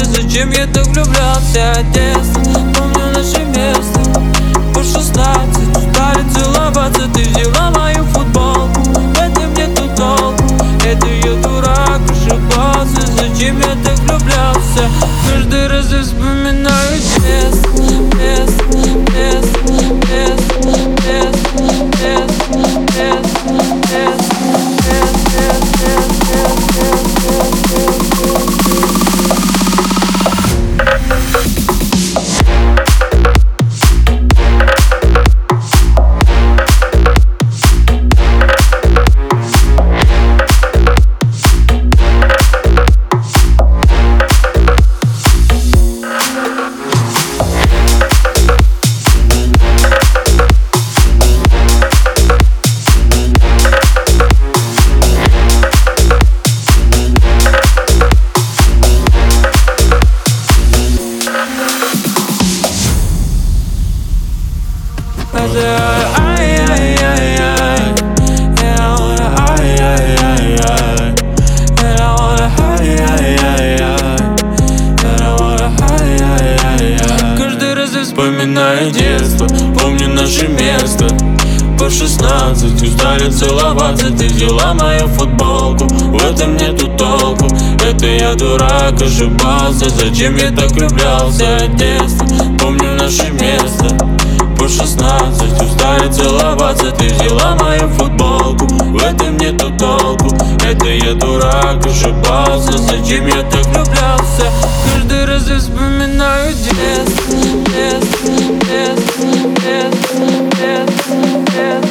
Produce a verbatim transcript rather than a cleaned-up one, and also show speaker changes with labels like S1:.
S1: зачем я так влюблялся от детства. Помню наше место, по шестнадцать устали целоваться. Ты взяла мою футболку, в этом нету толку. Это я дурак, ошибался, зачем я так влюблялся. Каждый раз я вспоминаю детство, детство, детство, детство, детство, детство,
S2: Вспоминаю детство, помню наше место. По шестнадцать устали целоваться. Ты взяла мою футболку, в этом нету толку. Это я дурак, ошибался, зачем я так влюблялся от детства. Помню наше место. По шестнадцать устали целоваться. Ты взяла мою футболку, в этом нету толку. Это я дурак, ошибался, зачем я так влюблялся.
S1: Каждый раз я вспоминаю детство, детство, детство, детство, детство, детство.